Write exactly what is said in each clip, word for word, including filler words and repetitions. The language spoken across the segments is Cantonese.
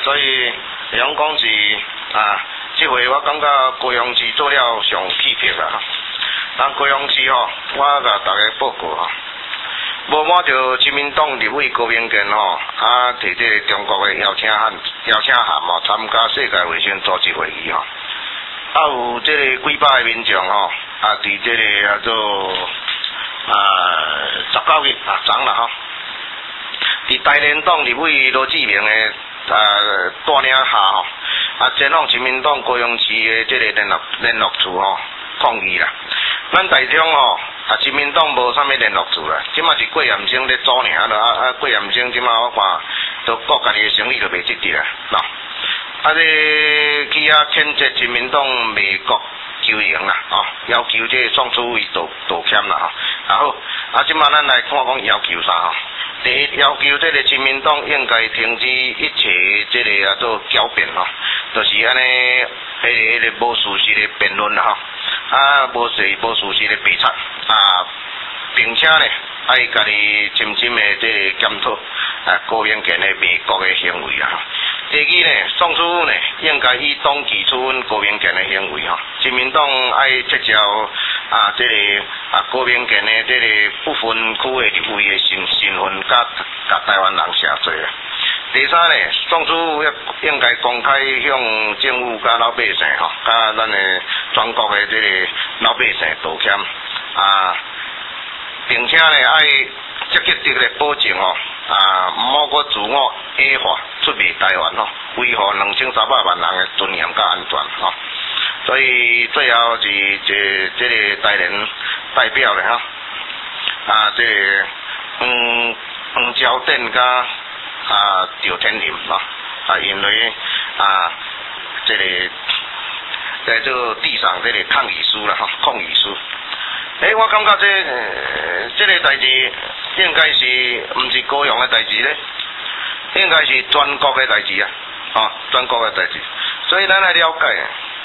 所以会用讲是啊，即回我感觉高雄市做了上气魄啦。咱高雄市吼，我甲大家报告吼，无满就亲民党立委高明健吼，啊，摕这个中国的邀请函，邀请函吼，参加世界卫生组织会议吼，啊有这个几百个民众吼，啊，伫这个啊做啊十九日啊昨啦吼，伫台联党立委罗志明的啊带领下吼，啊前往亲民党高雄市的这个联络联络处吼抗议啦。咱台中吼，啊，亲民党无啥物联络处啦，即马是郭彦生咧组尔，啊啊，郭彦生即马我看，都国家己的生意都袂值得啦，喏，啊，这去遐谴责亲民党卖国求赢啦，哦，要求这宋楚瑜道道歉啦，吼，啊好，啊，即马咱来看讲要求啥吼？第一要求这个亲民党应该停止一切这个啊做狡辩吼，就是安尼，迄个迄个无事实的辩论啦吼。啊，无事无事实的比赛啊，并且呢，爱家己深深的这个检讨啊，高明健的卖国的行为啊。第二呢，宋楚瑜呢，应该以党纪处分高明健的行为吼。亲民党爱撤销啊，这个啊高明健的这个不分区的立委的身身份，甲甲台湾人下罪啊。第三呢，宋楚瑜应该公开向政府甲老百姓吼，甲咱的全国的这个老百姓道歉啊，并且呢爱积极地来保证吼啊，毋好阁自我矮化出卖台湾吼，维护两千三百万人的尊严甲安全吼。所以最后是这这个台联代表咧吼啊，这个黄黄昭典甲啊赵天麟吼啊，因为啊这个在做地上这个抗议书啦吼，抗议书。诶、欸，我感觉这呃、这个代志应该是毋是高雄的代志咧，应该是全国的代志啊，哦，全国的代志。所以咱来了解，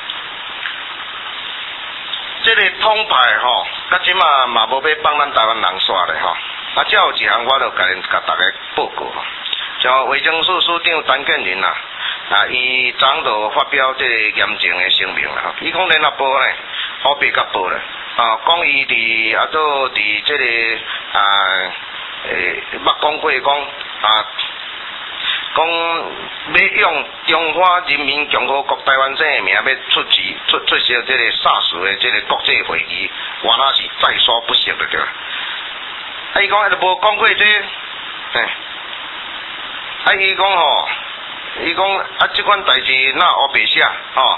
这个统派吼，甲即马嘛无要帮咱台湾人耍咧吼。啊，只有一项我就甲甲大家报告吼，像卫生署署长陈建仁啊，啊，伊昨就发表这个严正的声明啦，伊讲联合报呢，好别甲报咧。啊，讲伊伫啊，都伫这个啊，诶，捌讲过讲啊，讲要用中华人民共和国台湾省的名要出席出出席这个 SARS 的这个国际会议，原来是在所不惜的对。啊，伊讲还都无讲过这，嘿，啊，伊讲吼，伊讲啊，这款代志那黑白写吼，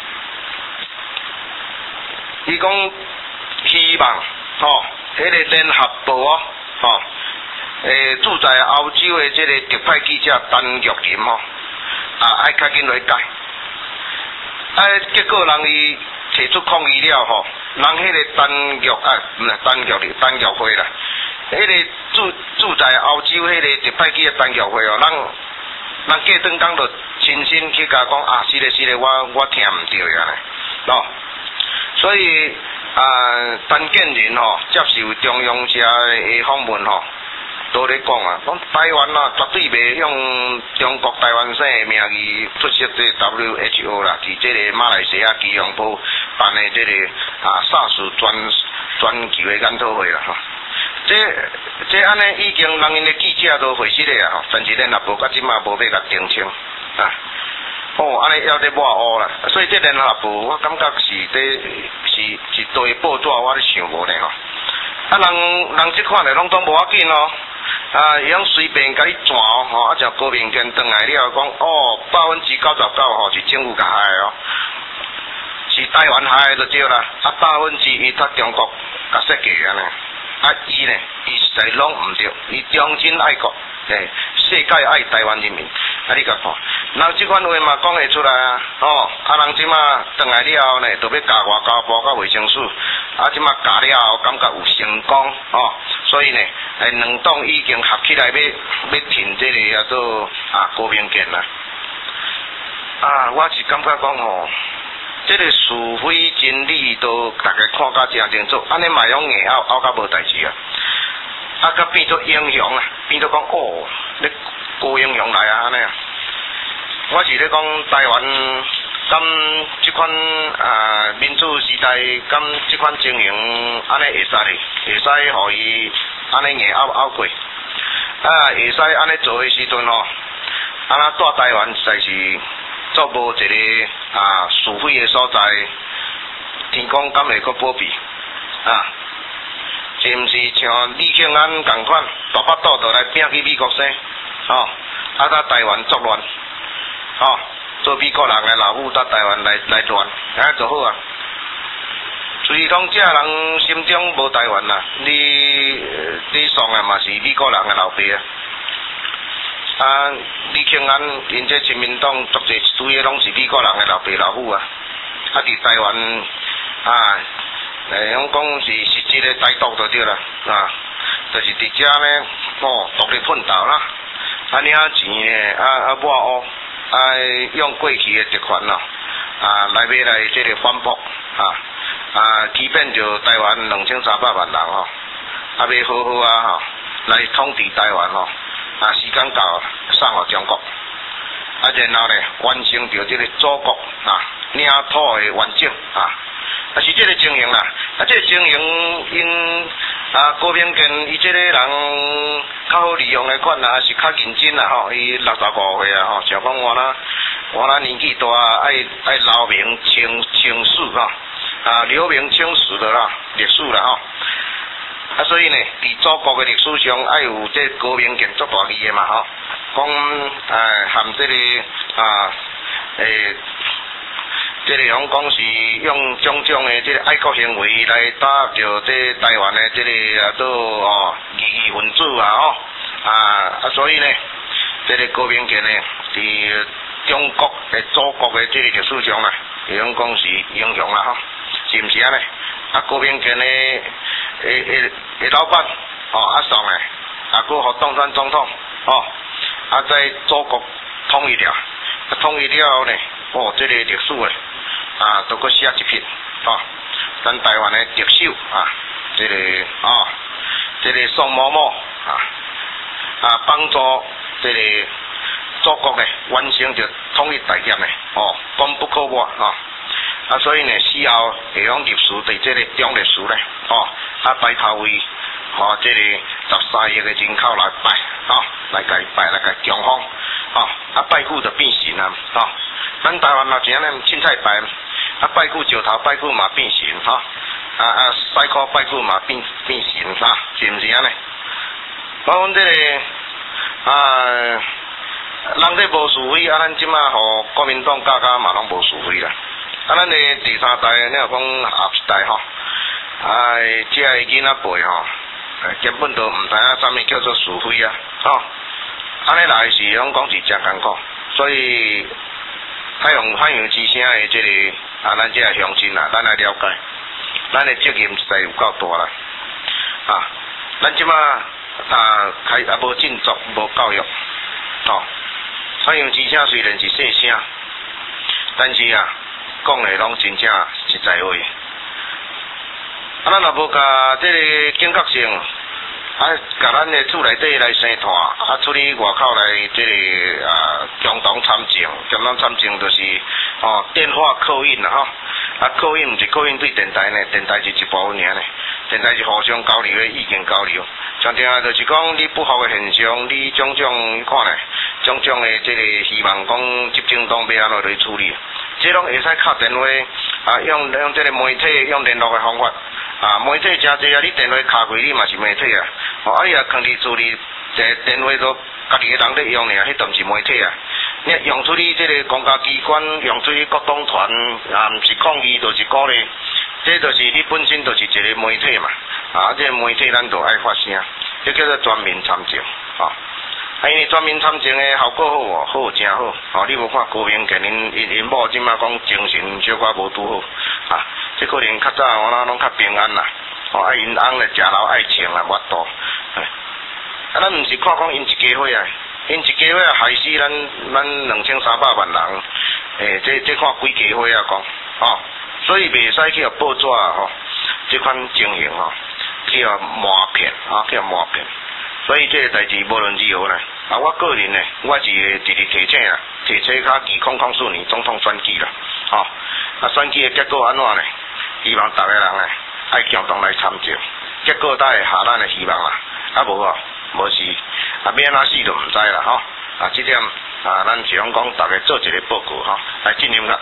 伊讲。希望吼，迄、那个联合报哦，吼，诶，住在欧洲的这个特派记者陈玉林吼，啊，爱较紧来改，啊，结果人伊提出抗议了吼，人迄个陈玉啊，唔是陈玉林，陈玉辉啦，迄、那个住住在欧洲迄个特派记者陈玉辉哦，人人过顿讲就亲身去甲讲啊，是咧是咧，我我听唔对呀咧，喏，所以。啊，陈建仁吼接受中央社的访问吼，都咧讲啊，讲台湾啊绝对袂用中国台湾省的名义出席这 W H O 啦，伫这个马来西亚吉隆坡办的这个啊 SARS 专专球的研讨会啦吼。这这安尼已经人因的记者都回息咧啊，但是联合报到即马无要甲澄清啊。哦，安尼要得抹黑啦，所以这联合报我感觉是伫是是对报纸，我咧想无呢吼。啊，人人即款的拢总无要紧哦，啊，伊拢随便甲你转哦，吼，啊，像高明健转来了，讲哦，百分之九十九吼是政府甲害的哦，是台湾害的就对啦，啊，百分之伊他中国甲设计安尼，啊，伊呢，伊实在拢毋对，伊忠心爱国。诶，世界爱台湾人民，啊！你甲看，人即款话嘛讲会出来啊，哦，啊，人即马转来了后呢，就要加外交部甲卫生署，啊，即马加了后，感觉有成功，哦，所以呢，诶，两党已经合起来要要挺这个叫做啊高明健啦，啊，我是感觉讲吼，这个是非真理都大家看甲真清楚，安尼嘛用硬拗拗甲无代志啊。啊，甲变做英雄啊，变做讲哦，你高英雄来啊，安尼啊， 我是咧讲台湾，敢即款啊民主时代，敢即款经营安尼会使咧，会使互伊安尼硬拗拗过，啊会使安尼做诶时阵吼，安那带台湾实在是做无一个啊属匪诶所在，天公敢会阁保庇啊？是毋是像李庆安共款，大巴肚就来拼去美国生，吼、哦，啊甲台湾作乱，吼、哦，做美国人诶老母，甲台湾来来乱，安尼就好啊。随通这人心中无台湾啦，你你爽诶嘛是美国人诶老爸啊。啊，李庆安因这亲民党足侪主要拢是美国人诶老爸老母啊，啊伫台湾啊。诶，讲讲是实质的台独就对啦，啊，就是伫遮呢，哦，独立奋斗啦，啊领钱呢，啊啊抹黑，啊用过去的特权咯，啊来买来即个反驳，啊啊欺骗着台湾两千三百万人吼，啊要好好啊吼，来统治台湾吼，啊时间到送互中国，啊然后呢完成着即个祖国啊领土的完整啊。啊是这个情形啦，啊这个情形因啊郭明健伊这个人较好利用的款啊，是较认真啦吼，伊六十五岁啊吼，像讲我啦我啦年纪大，爱爱留名青青史吼，啊留名青史的啦历史啦吼，啊所以呢，伫祖国的历史上爱有这郭明健足大义的嘛吼，讲诶含这个啊诶。这个讲讲是用种种的这个爱国行为来打压着这台湾的这个啊，都哦异议分子啊哦啊啊，所以呢，这个郭明健呢，伫中国的祖国的这个历史上啦，讲讲是英雄啦吼，是毋是安尼？啊，郭明健的诶诶诶老板哦阿爽诶，啊，佮互当选总统哦，啊在祖国统一了，啊统一了后呢，哦，这个历史诶。啊，都搁写一篇，哦，咱台湾的特首啊，这个哦，这个宋某某啊，啊帮助这个祖国呢完成着统一大业呢，哦，功不可没啊，啊，所以呢，事后会用历史对这个中历史呢，哦，啊摆头位，哦，这个十三亿的人口来拜，哦，来甲拜来甲强方，哦，啊拜古就变神啊，哦，咱台湾嘛是安尼凊彩拜。啊，拜古石头，拜古嘛变神哈，啊啊，西科拜古嘛变变神哈，是毋是安尼？我讲这个啊，人咧无是非，啊，咱即马互国民党家家嘛拢无是非啦。啊，咱的第三代，你若讲下一代吼，啊，即个囡仔辈吼，根本都毋知影啥物叫做是非啊，吼，安尼来是讲讲是真艰苦，所以太阳太阳之声的即个。啊，咱这个乡亲啊，咱来了解，咱的责任实在有够大啦。啊，咱即马啊开啊无振作，无教育，哦，太阳之声虽然是细声，但是啊，讲的拢真正实在话。啊，咱若无甲这个警觉性，啊，甲咱的厝内底来生团，啊，出去外口来这个啊共同参政，共同参政就是哦电话扣印啦吼，啊扣印毋是扣印对电台呢，电台是一部分尔呢，电台是互相交流的意见交流，常常啊就是讲你不好的现象，你种种看咧，种种的这个希望讲执政党要安怎来处理，这拢会使敲电话啊，用用这个媒体用联络的方法。啊，媒体真济啊！你电话卡过你嘛是媒体啊，哦，啊伊也肯定处理，这电话都家己个人咧用尔，迄都毋是媒体啊。你用出去这个公家机关，用出去各党团啊，毋是抗议，就是鼓励，这就是你本身就是一个媒体嘛。啊，这个媒体咱就爱发声，这叫做全民参政啊。啊，因为全民参政的效果好哦，好真好。哦，你无看高明健因因因某即马讲精神小可无拄好啊。这可能较早我那拢较平安啦，哦，啊因翁咧食老爱情啦，无多。啊，咱毋是看讲因一家伙啊，因一家伙啊害死咱咱两千三百万人，诶，这这看几家伙啊讲，哦，所以袂使去报纸啊，吼，这款情形吼，去互瞒骗，啊，去互瞒骗。所以这个代志无论如何呢， 啊，我个人呢，我是会直直提醒啊，提醒较二零零四年总统选举啦，吼、哦，啊选举的结果安怎呢？希望大家人呢爱共同来参照，结果才会下咱的希望啦，啊无哦，无是啊免哪死就唔知啦，吼、哦，啊这点啊，咱是讲讲大家做一个报告吼、哦，来进行啦。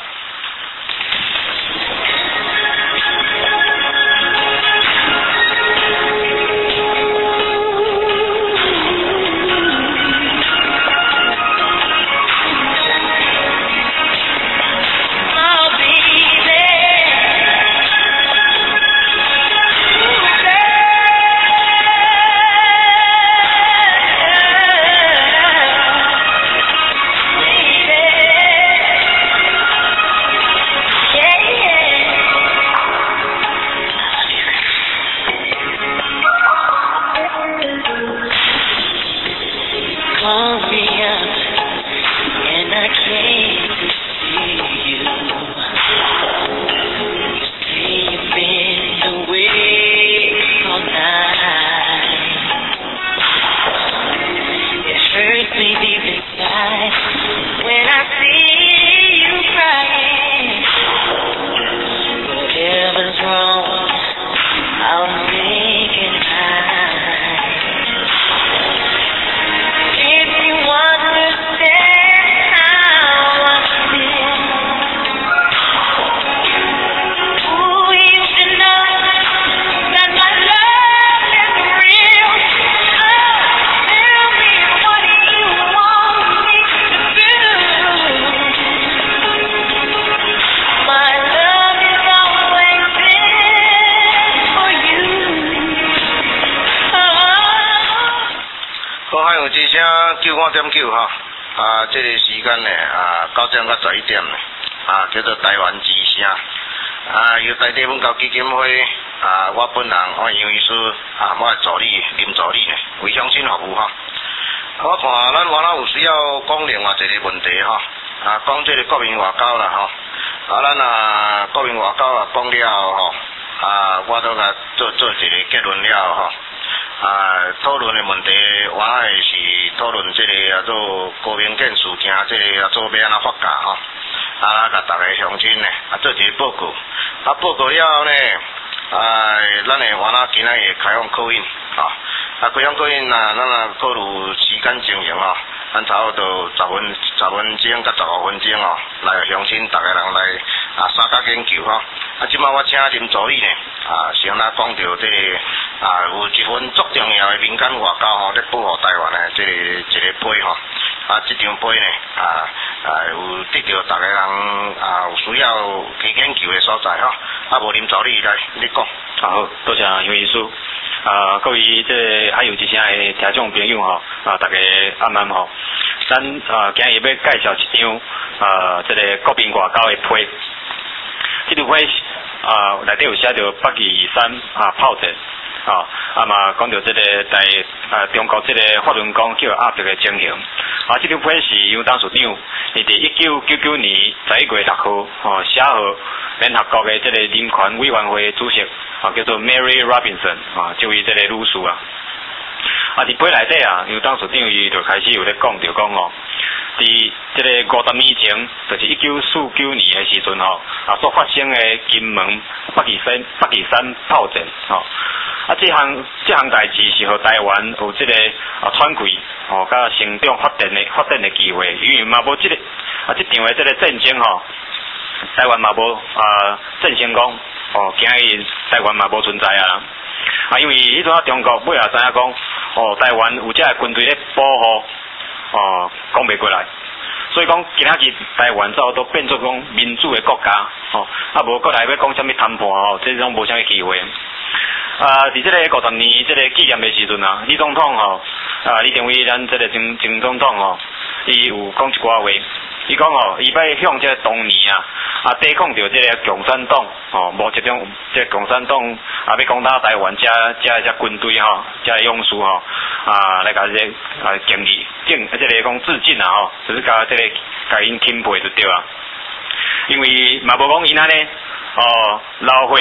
九五点九哈，啊，这个时间呢啊，九点到十一点呢，啊，叫做台湾之声，啊，由台地文教基金会啊，我本人我杨医师啊，我的助理林助理呢，为乡亲服务哈。我看咱原来有需要讲另外一个问题哈，啊，讲这个国民外交啦哈，啊，咱啊国民外交啊讲了吼，啊，我都甲做做一个结论了吼。啊，讨论的问题，我也是讨论这个叫做高明建事件，这个叫做要安怎发价吼，啊，甲大家乡亲呢，啊做一个报告，啊报告了后呢，啊，咱的原来今仔日开放口音，啊，啊开放口音啊，咱啊考虑时间情形哦，咱差不多十分十分钟到十五分钟哦，来乡亲大家人来啊三角研究吼。啊，即摆我请林助理呢，啊，先来讲到这个啊，有一份足重要的民间外交吼，咧保护台湾的这个一个杯吼，啊，这张杯呢，啊啊有得到大家人啊有需要去研究的所在吼，啊，无林助理来你讲。 啊好，多谢杨医师。啊，各位这还有一声的听众朋友吼，啊，大家暗暗吼，咱啊今日要介绍一张啊，这个国民外交的批。这张批啊，内底有写着北二三啊炮阵啊，啊嘛讲到这个在啊中国这个法轮功叫压迫的情形啊，这张批是由当署长伊伫一九九九年十一月六号哦写予联合国的这个人权委员会主席啊，叫做 Mary Robinson 啊，这位这个女士啊。啊，伫批内底啊，由当署长伊就开始有咧讲着讲哦。伫这个五十年前，就是一九四九年的时阵吼，啊所发生的金门北kỳ山北kỳ山炮战吼，啊这项这项代志是互台湾有这个啊喘气吼，甲成长发展的发展的机会，因为嘛无这个啊这场的这个战争吼，台湾嘛无啊振兴讲哦，今日台湾嘛无存在啊，啊因为迄阵啊中国尾也知影讲哦，台湾有这个军队咧保护。哦，讲袂过来，所以讲今仔日台湾早都变做讲民主的国家，哦，啊无过来要讲什么谈判哦，这种无啥物机会。啊，伫这个五十年这个纪念的时阵啊，李总统吼，啊李登辉咱这个前前总统吼，伊有讲一寡话，伊讲吼，伊要向这个当年啊啊抵抗着这个共产党哦，无一种这个共产党啊要攻打台湾，遮遮遮军队吼，遮勇士吼啊来甲这个啊敬礼敬，这个讲致敬啊吼，就是甲这个甲因钦佩就对啊，因为嘛无讲因安尼哦老岁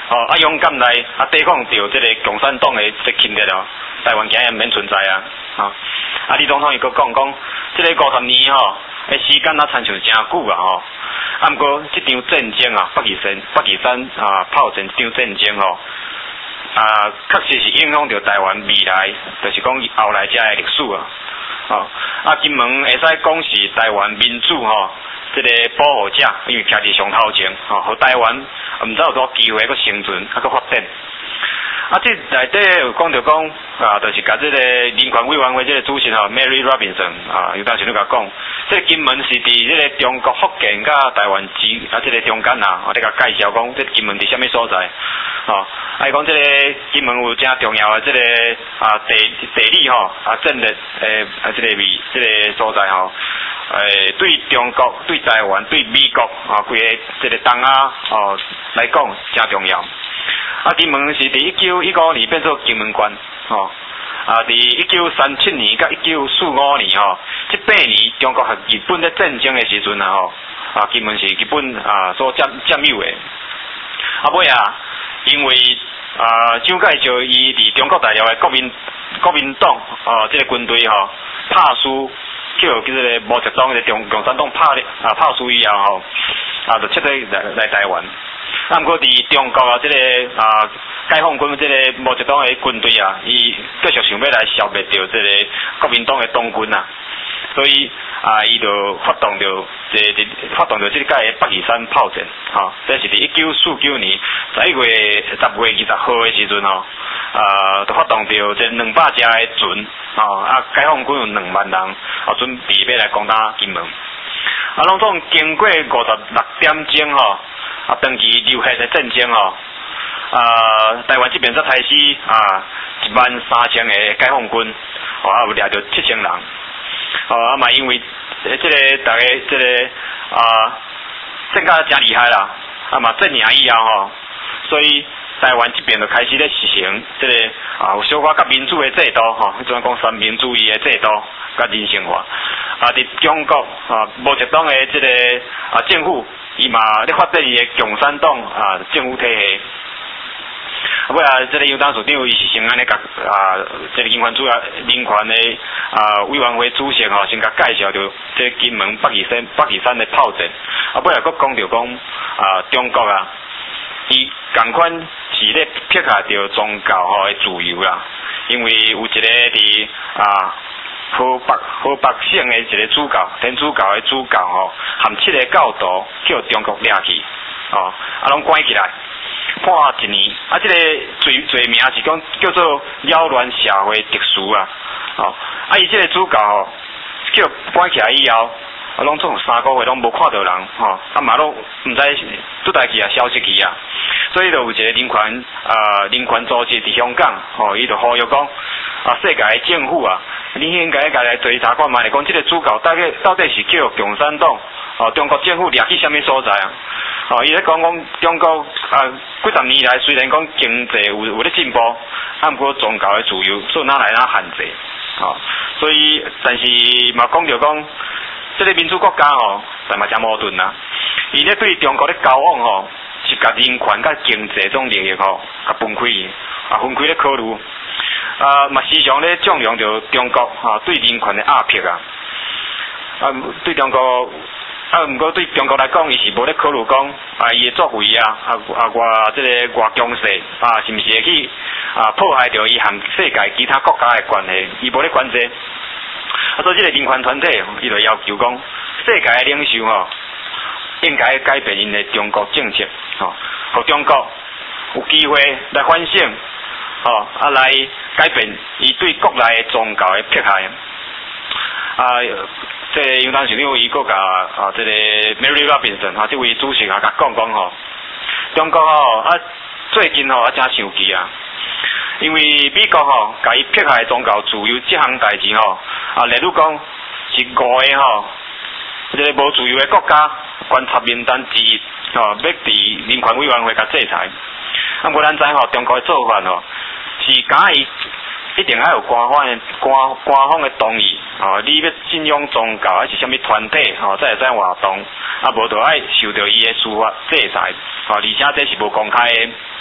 哦啊勇敢来啊抵抗着这个共产党的这侵略哦，台湾今日免存在啊，啊啊李总统伊佫讲讲，这个五十年吼，诶时间啊参像真久啊吼，啊毋过这场战争啊，北旗山北旗山啊炮战这场战争吼。啊，确实是影响到台湾未来，就是讲后来遮的历史啊。哦，啊，金门会使讲是台湾民主吼，这个保护者，因为徛伫上头前，吼、哦，互台湾毋知有多机会佫生存，啊，佫发展。啊，这内底有讲到讲啊，就是甲这个人权委员会这个主席吼 ，Mary Robinson 啊，有当时你甲讲，这个金门是伫这个中国福建甲台湾之啊，这个中间啊，我哋甲介绍讲，这金门伫虾米所在？哦，啊，伊讲这个金门有真重要的这个啊地地理吼啊战略诶啊这个位这个所在吼，诶对中国、对台湾、对美国啊规个这个东亚哦来讲真重要。啊，金门是伫一九一五年变做金门县，吼、哦，啊，伫一九三七年甲一九四五年吼，这八年中国和日本咧战争的时阵啊吼，啊，金门是日本啊所占占有的。啊尾啊，因为啊蒋介石伊伫中国大陆的国民国民党哦，这个军队吼拍输，叫叫做毛泽东的中共产党拍咧啊拍输以后吼，啊就撤退来来台湾。啊，毋过伫中国啊，即、這个啊解放军即个毛泽东的军队啊，伊继续想要来消灭掉即个国民党的党军啊，所以啊，伊就发动着即即发动着即个届北旗山炮战，吼、哦，这是伫一九四九年十一月十月二十号的时阵吼，啊，就发動着即兩百隻的船，吼、哦，啊，解放軍有兩萬人，啊，準備要來攻打金門，啊，攏總經過五十六點鐘吼。啊，長期流血的戰爭吼，啊，台灣這邊則開始啊，一萬三千個解放軍，哦，啊有掠着七千人，哦，啊嘛因為誒，這個大家這個啊，戰甲真厲害啦，啊嘛戰贏以後吼，所以台灣這邊就開始咧實行這個啊，有小可較民主的制度吼，迄種講三民主義的制度甲人性化，啊，佇中國啊，毛澤東的這個啊政府。伊嘛咧發展伊個共產黨啊政府體系，啊尾啊，即個楊董事長伊是先安尼甲啊，即個人權主啊人權的啊委員會主席吼，先甲介紹着即個金門北旗山北旗山的炮戰，啊尾啊佫講着講啊中國啊，伊共款是咧撇下着宗教吼的自由啦，因為有一個佇啊。河北河北省的一個主教，天主教的主教吼，含七個教徒叫中國掠去，哦，啊，攏關起來，判一年，啊，這個罪罪名是講叫做擾亂社會特殊啊，哦，啊，伊這個主教吼，叫關起來以後，啊，攏總三個月攏無看到人，吼、哦，啊嘛攏毋知拄代去啊，消息去啊，所以就有一個人權啊人權組織佇香港，吼、哦，伊就呼籲講，啊，世界的政府啊。你應該家來追查看賣，講這個主教大概到底是叫共產黨哦，中國政府掠去什麼所在啊？哦，伊咧講講中國啊，幾十年來雖然講經濟有有咧進步，啊，毋過宗教嘅自由做哪來哪限制？哦，所以但是嘛講着講，這個民主國家吼，但嘛真矛盾啦。伊咧對中國咧交往吼，是甲人權甲經濟種利益吼，甲分開，啊分開咧考慮。啊，嘛時常咧縱容着中國啊對人權嘅壓迫啊，啊對中國啊，毋過對中國來講，伊是無咧考慮講啊，伊嘅作為啊，啊啊外即個外強勢啊，是毋是會去啊破壞着伊和世界其他國家嘅關係？伊無咧關注。啊，所以即個人權團體，伊就要求講，世界嘅領袖吼，應該改變因嘅中國政策，吼、哦，互中國有機會來反省。哦，啊來改變伊對國內的宗教的迫害。啊，即個楊董事長伊閣甲啊，即、這個 Mary Robinson 啊，即位主席啊，甲講講吼，中國吼啊，最近吼啊真生氣啊，因為美國吼甲伊迫害宗教自由這項代志吼，啊，例如講是五個吼，即、這個無自由的國家觀察名單之一，吼、哦，要佇人權委員會甲制裁。啊，無咱知吼，中國的做法吼。是假伊一定要有官方的官官方的同意，哦，你要信仰宗教還是什麼團體，哦，才會使活動，啊，無就愛受到伊的司法制裁，哦，而且這是無公開的。